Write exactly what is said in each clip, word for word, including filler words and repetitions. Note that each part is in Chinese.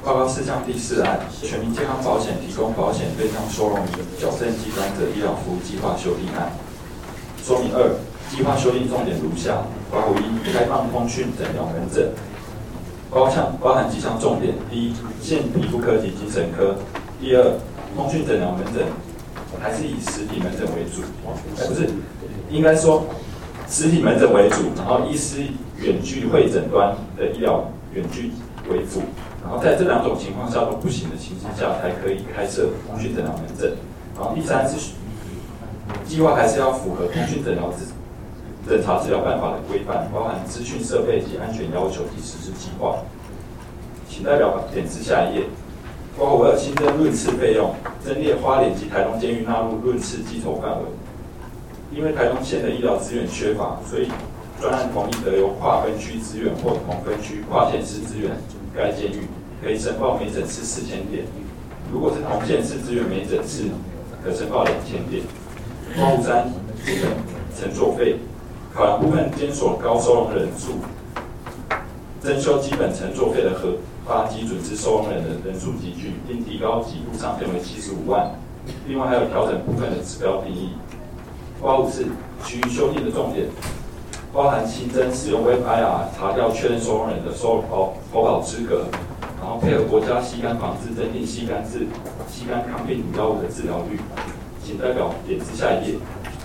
报告事项第四案，全民健康保险提供保险对象收容于矫正机关者医疗服务计划修订案。说明二，计划修订重点如下：括弧一，开放通讯诊疗门诊，包项包含几项重点：第一，现皮肤科及精神科；第二，通讯诊疗门诊还是以实体门诊为主，哎，不是，应该说实体门诊为主，然后医师远距会诊端的医疗远距为辅。然后在这两种情况下都不行的情形下，才可以开设通讯诊疗门诊。然后第三是计划还是要符合通讯诊疗诊查治疗办法的规范，包含资讯设备及安全要求及实施计划。请代表点字下一页。括弧二，新增论次费用，增列花莲及台东监狱纳入论次计酬范围。因为台东县的医疗资源缺乏，所以专案同意得由跨分区资源或同分区跨县市资源该监狱可以申报每诊次四千点，如果是同县市资源每诊次可申报两千点。括弧三，基本乘坐费，考量部分监所高收容人数，征收基本乘坐费的核发基准之收容人的人数集聚，并提高给付上限为七十五万。另外还有调整部分的指标定义。括弧四，其余修订的重点包含新增使用 Web I R 查调确认收容人的收保投保资格，然后配合国家吸肝防治，增订吸肝治吸肝抗病毒药物的治疗率。请代表点字下一页。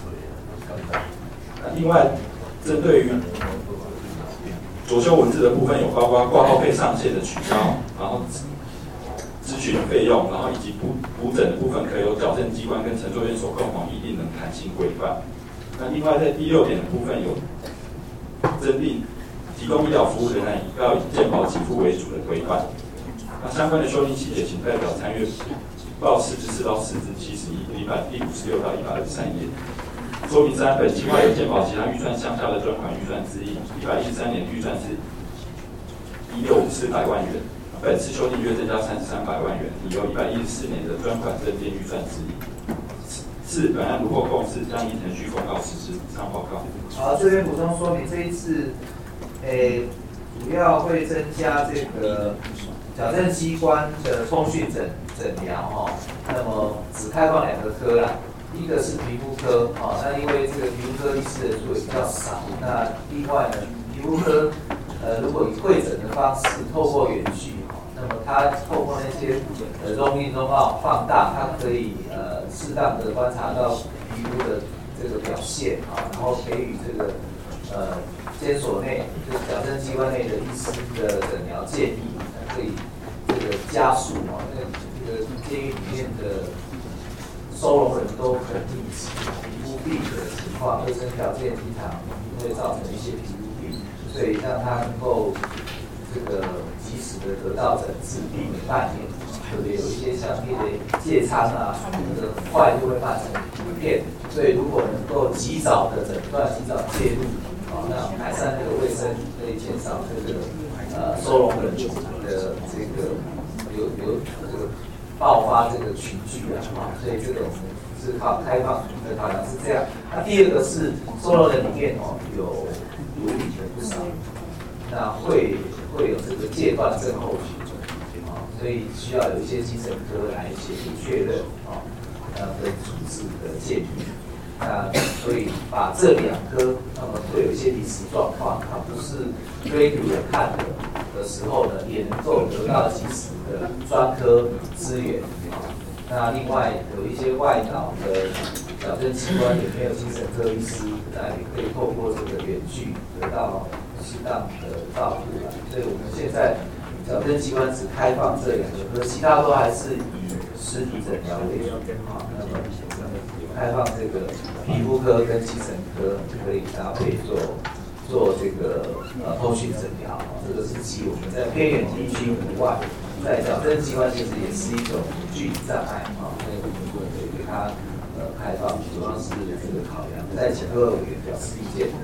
另外，针对于左修文字的部分，有包括挂号费上限的取消，然后咨询费用，然后以及补补诊的部分，可由矫正机关跟承作院所共同议定的弹性规范。那另外在第六点的部分有增订提供医疗服务仍然要以健保给付为主的规范。那相关的修订细节，请代表参阅报四之四到四之七十一，一百第五十六到一百二十三页。说明三，本计划有健保其他预算项下的专款预算之一，一百一十三年预算是一六五四百万元，本次修订约增加三十三百万元，已由一百一十四年的专款增订预算之一。四，本案如获共识，将依程序公告实施。以上报告。 好，这边补充说明，这一次，诶，主要会增加这个矫正机关的通讯诊诊疗哈，那么只开放两个科啦。一个是皮肤科，啊，那因为这个皮肤科医师人数也比较少，那另外呢，皮肤科，呃，如果以会诊的方式，透过远距，那么它透过那些呃中音中奥放大，它可以呃适当的观察到皮肤的这个表现啊，然后给予这个呃监所内就是矫正机关内的医师的诊疗建议，可以这个加速啊，那个这个监狱里面的收容人都很密集，皮肤病的情况，卫生条件经常会造成一些皮肤病，所以让他能够这个及时的得到诊治，避免蔓延。特别有一些像那类疥疮啊，那个很快就会发生皮片，所以如果能够及早的诊断、及早介入，啊，那改善这个卫生，可以减少这个呃收容人的这个有有这个。爆发这个群聚啊，所以这个我们是靠开放的考量是这样。那第二个是收容人里面哦有毒理的不少，那会会有这个戒断症候群啊，所以需要有一些精神科来协助确认啊，呃跟处置的建议。那所以把这两科，那么会有一些临时状况啊，不是 regular 看的的时候呢，也能够得到及时的专科资源啊。那另外有一些外岛的矫正机关也没有精神科医师，那也可以透过这个远距得到适当的照顾了。所以我们现在矫正机关只开放这两个科，其他都还是以实体诊疗为主啊。那么开放这个皮肤科跟精神科可以搭配做做这个呃通讯诊疗，这个是基我们在偏远地区以外，在矫正机关其实也是一种距离障碍啊，所以我们会给它呃开放，主要是这个考量。再请各位委员表示意见。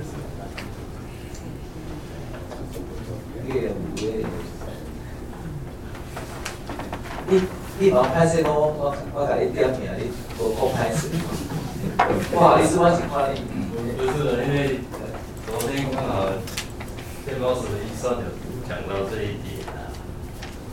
列五列，你你忙拍摄我我我给你点名，你无讲拍摄。不好意思，我请欢迎。 就是因为昨天刚好健保署的预算有讲到这一点啊，啊，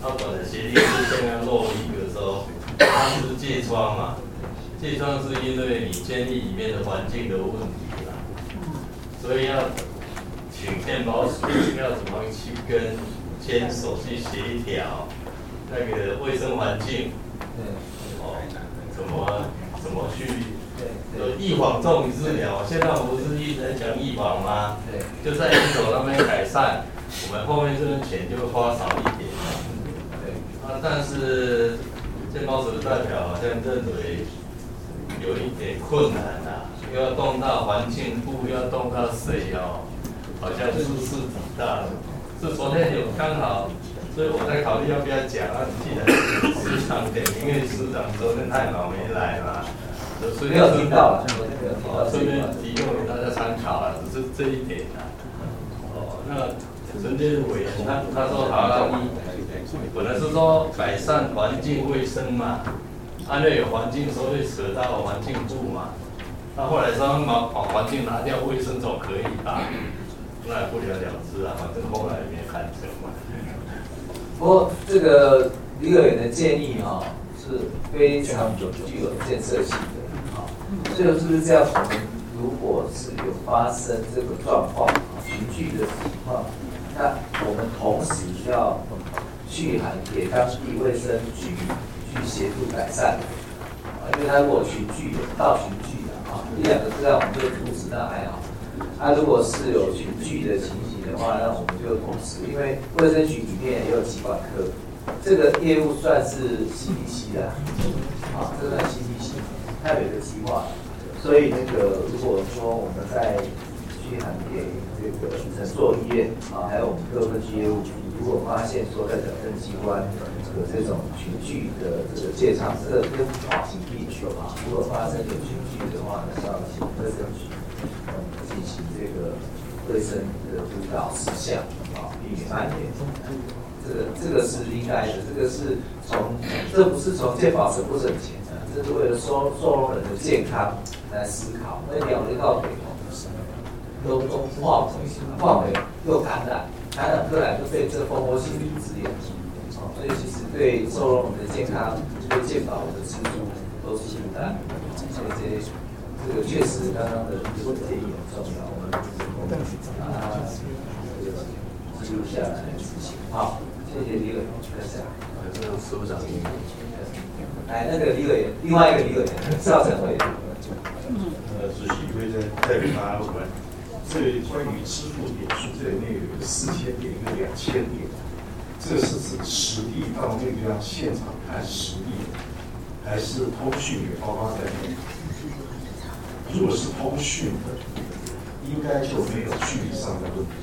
他本的协定是现在漏一个说，它是疥疮嘛，疥疮是因为你监狱里面的环境的问题啦，所以要请健保署要怎么去跟监所去协调那个卫生环境，哦，怎么怎么去。有预防重于治疗，现在我们不是一直在讲预防吗？对，就在医所那边改善，我们后面这个钱就花少一点。对，啊，但是健保署的代表好像认为有一点困难啊，又要动到环境部，又要动到谁哦，好像是是挺大的。是昨天有刚好，所以我在考虑要不要讲啊。既然市场点名，因为市长昨天太忙没来嘛。 没有听到了， 顺便提供给大家参考啊，只是这一点啊。哦，那陈建委员他他说好了，一本来是说改善环境卫生嘛，按照有环境说会扯到环境部嘛，那后来说把把环境拿掉，卫生总可以吧？那也不了了之啊，反正后来也没看成嘛。 不过这个李委员的建议哈、哦、是非常具有建设性的。所以是不是这样？我们如果是有发生这个状况、群聚的情况，那我们同时要去函给当地卫生局去协助改善。啊，因为他如果群聚有到群聚的啊，一两个这样我们就阻止那还好。他、啊、如果是有群聚的情形的话，那我们就同时，因为卫生局里面也有疾管科，这个业务算是 C D C 的，啊，这算 C D C。它有一个计划，所以那个如果说我们在去函给这个诊所医院啊，还有我们各分区业务局，如果发现说在矫正机关有这种群聚的这个介绍，这个跟跑行地区啊，如果发生有群聚的话，那要请卫生局嗯进行这个卫生的督导事项啊，避免蔓延。这个这个是应该的，这个是从这不是从健保省不省钱。这是为了收收容人的健康来思考，因为鸟类到北都都化为化为又感染，感染个来就对这蜂窝性组织炎，哦，所以其实对收容人的健康、对健保的支出都是负担。所以这这个确实刚刚的这个建议很重要，我们我们把它这个记录下来执行。好，谢谢李委员分享。 这个署长。 来，那个李委员，另外一个李委员，赵成委。 呃，主席会在代表大家问，这关于支付点数这里面有四千点，一个两千点，这是指实地到那个地方现场看实地，还是通讯也包括在内？如果是通讯的，应该就没有距离上的问题。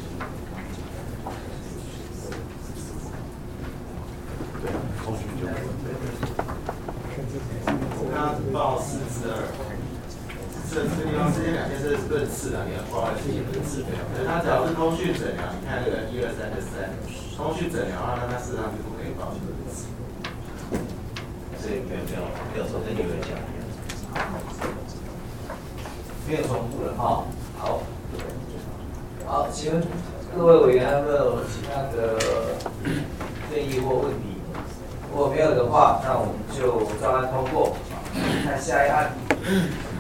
对，通讯就没有问题。 我刚刚报四至二，这这地方之间两件事是论次啊，你要报的是论次的。可是它只要是通讯诊疗，你看这个一二三的三，通讯诊疗的话，那它事实上是不可以报论次。 所以没有没有没有昨天有人讲，没有重复了哈。好，好，请问各位委员还有没有其他的建议或问题？如果没有的话，那我们就照案通过。看下一案。